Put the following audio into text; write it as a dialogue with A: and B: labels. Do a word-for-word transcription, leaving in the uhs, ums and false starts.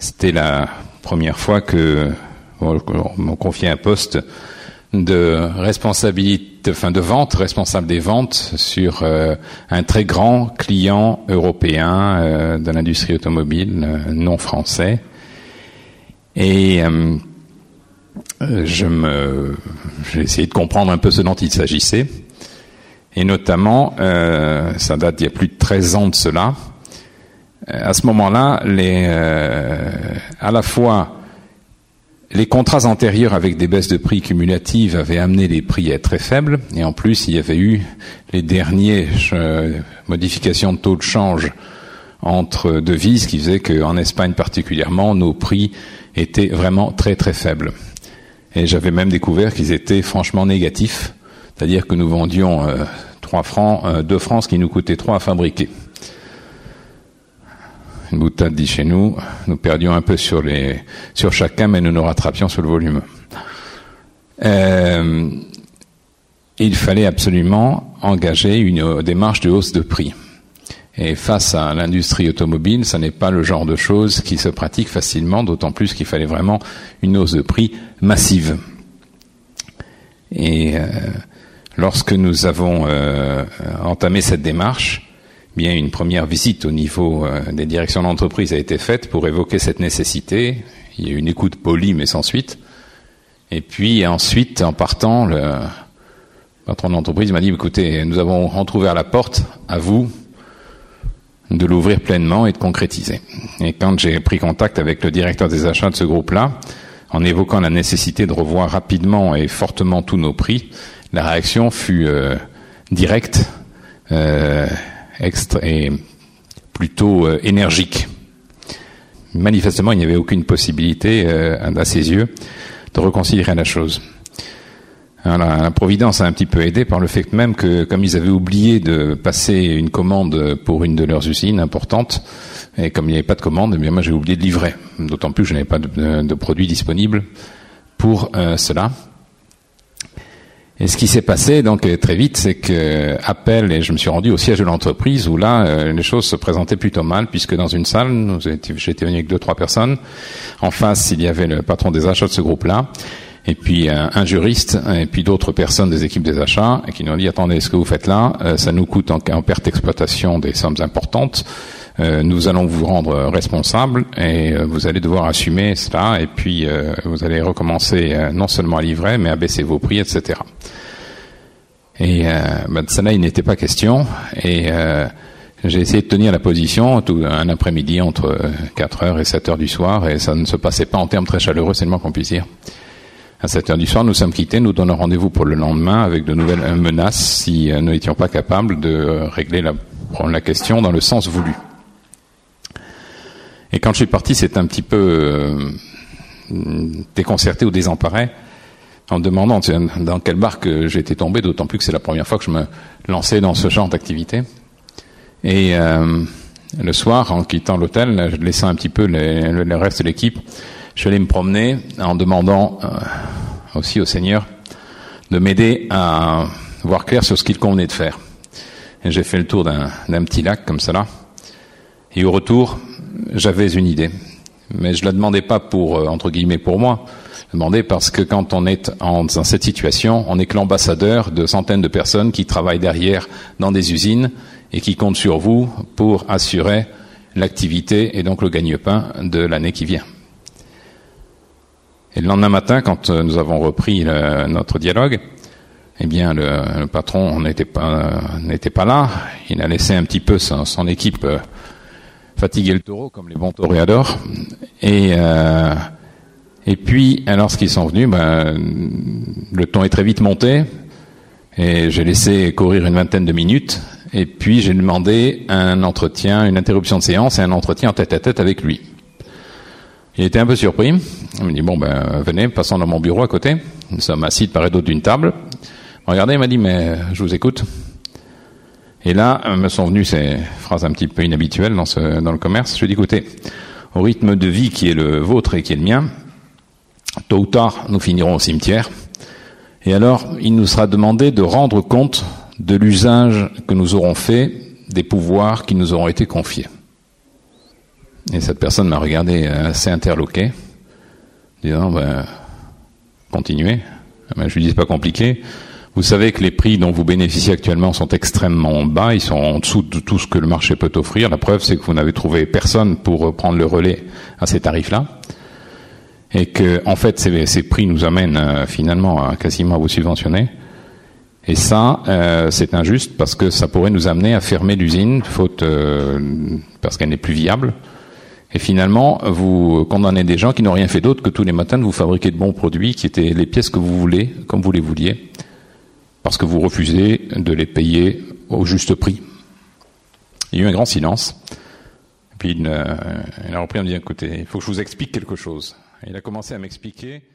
A: C'était la première fois que bon, on m'a confié un poste de responsabilité, enfin de vente, responsable des ventes sur euh, un très grand client européen euh, de l'industrie automobile euh, non français. Et euh, je me, j'ai essayé de comprendre un peu ce dont il s'agissait. Et notamment, euh, ça date d'il y a plus de treize ans de cela. À ce moment-là, les, euh, à la fois les contrats antérieurs avec des baisses de prix cumulatives avaient amené les prix à être très faibles, et en plus il y avait eu les dernières euh, modifications de taux de change entre devises qui faisaient qu'en Espagne particulièrement, nos prix étaient vraiment très très faibles. Et j'avais même découvert qu'ils étaient franchement négatifs, c'est-à-dire que nous vendions euh, trois francs, euh, deux francs, ce qui nous coûtait trois à fabriquer. Une boutade dit chez nous, nous perdions un peu sur les sur chacun, mais nous nous rattrapions sur le volume. Euh, il fallait absolument engager une démarche de hausse de prix. Et face à l'industrie automobile, ça n'est pas le genre de choses qui se pratique facilement, d'autant plus qu'il fallait vraiment une hausse de prix massive. Et euh, lorsque nous avons euh, entamé cette démarche, bien, une première visite au niveau euh, des directions d'entreprise a été faite pour évoquer cette nécessité. Il y a eu une écoute polie, mais sans suite. Et puis ensuite, en partant, le patron d'entreprise m'a dit, écoutez, nous avons entrouvert la porte, à vous de l'ouvrir pleinement et de concrétiser. Et quand j'ai pris contact avec le directeur des achats de ce groupe-là, en évoquant la nécessité de revoir rapidement et fortement tous nos prix, la réaction fut euh, directe, euh, extra- et plutôt euh, énergique. Manifestement, il n'y avait aucune possibilité, euh, à ses yeux, de reconsidérer la chose. Alors, la, la Providence a un petit peu aidé par le fait même que, comme ils avaient oublié de passer une commande pour une de leurs usines importantes, et comme il n'y avait pas de commande, eh bien moi j'ai oublié de livrer. D'autant plus que je n'avais pas de, de, de produits disponibles pour euh, cela. Et ce qui s'est passé donc très vite, c'est que appel, et je me suis rendu au siège de l'entreprise où là euh, les choses se présentaient plutôt mal, puisque dans une salle, nous j'étais venu avec deux trois personnes. En face, il y avait le patron des achats de ce groupe-là, et puis un, un juriste, et puis d'autres personnes des équipes des achats, et qui nous ont dit, attendez, ce que vous faites là, euh, ça nous coûte en, en perte d'exploitation des sommes importantes, euh, nous allons vous rendre responsable, et euh, vous allez devoir assumer cela, et puis euh, vous allez recommencer euh, non seulement à livrer, mais à baisser vos prix, et cetera. Et euh, ben, de cela, il n'était pas question, et euh, j'ai essayé de tenir la position tout un après-midi entre quatre heures et sept heures du soir, et ça ne se passait pas en termes très chaleureux, c'est le moins qu'on puisse dire. À sept heures du soir, nous sommes quittés, nous donnons rendez-vous pour le lendemain avec de nouvelles menaces si euh, nous n'étions pas capables de euh, régler la, la question dans le sens voulu. Et quand je suis parti, c'est un petit peu euh, déconcerté ou désemparé en me demandant dans quelle barque j'étais tombé, d'autant plus que c'est la première fois que je me lançais dans ce genre d'activité. Et euh, le soir, en quittant l'hôtel, je laissais un petit peu les, le reste de l'équipe. Je suis allé me promener en demandant euh, aussi au Seigneur de m'aider à voir clair sur ce qu'il convenait de faire. Et j'ai fait le tour d'un, d'un petit lac comme cela. Et au retour, j'avais une idée. Mais je la demandais pas pour, euh, entre guillemets, pour moi. Je la demandais parce que quand on est en, dans cette situation, on n'est que l'ambassadeur de centaines de personnes qui travaillent derrière dans des usines et qui comptent sur vous pour assurer l'activité et donc le gagne-pain de l'année qui vient. Et le lendemain matin, quand nous avons repris le, notre dialogue, eh bien, le, le patron n'était pas, n'était pas là. Il a laissé un petit peu son, son équipe euh, fatiguer le taureau, comme les bons toréadors. Et, euh, et puis, lorsqu'ils sont venus, ben, le ton est très vite monté. Et j'ai laissé courir une vingtaine de minutes. Et puis, j'ai demandé un entretien, une interruption de séance et un entretien en tête-à-tête avec lui. Il était un peu surpris. Il me dit, bon, ben, venez, passons dans mon bureau à côté. Nous sommes assis de part et d'autre d'une table. Regardez, il m'a dit, mais je vous écoute. Et là, me sont venues ces phrases un petit peu inhabituelles dans, ce, dans le commerce. Je lui ai dit, écoutez, au rythme de vie qui est le vôtre et qui est le mien, tôt ou tard, nous finirons au cimetière. Et alors, il nous sera demandé de rendre compte de l'usage que nous aurons fait des pouvoirs qui nous auront été confiés. Et cette personne m'a regardé assez interloqué, disant, ben, continuez. Ben, je lui dis, c'est pas compliqué. Vous savez que les prix dont vous bénéficiez actuellement sont extrêmement bas, ils sont en dessous de tout ce que le marché peut offrir. La preuve, c'est que vous n'avez trouvé personne pour prendre le relais à ces tarifs-là. Et que, en fait, ces, ces prix nous amènent euh, finalement à quasiment à vous subventionner. Et ça, euh, c'est injuste parce que ça pourrait nous amener à fermer l'usine, faute euh, parce qu'elle n'est plus viable. Et finalement, vous condamnez des gens qui n'ont rien fait d'autre que tous les matins de vous fabriquer de bons produits qui étaient les pièces que vous voulez, comme vous les vouliez, parce que vous refusez de les payer au juste prix. Il y a eu un grand silence. Et puis il, euh, il a repris à me dire, écoutez, il faut que je vous explique quelque chose. Et il a commencé à m'expliquer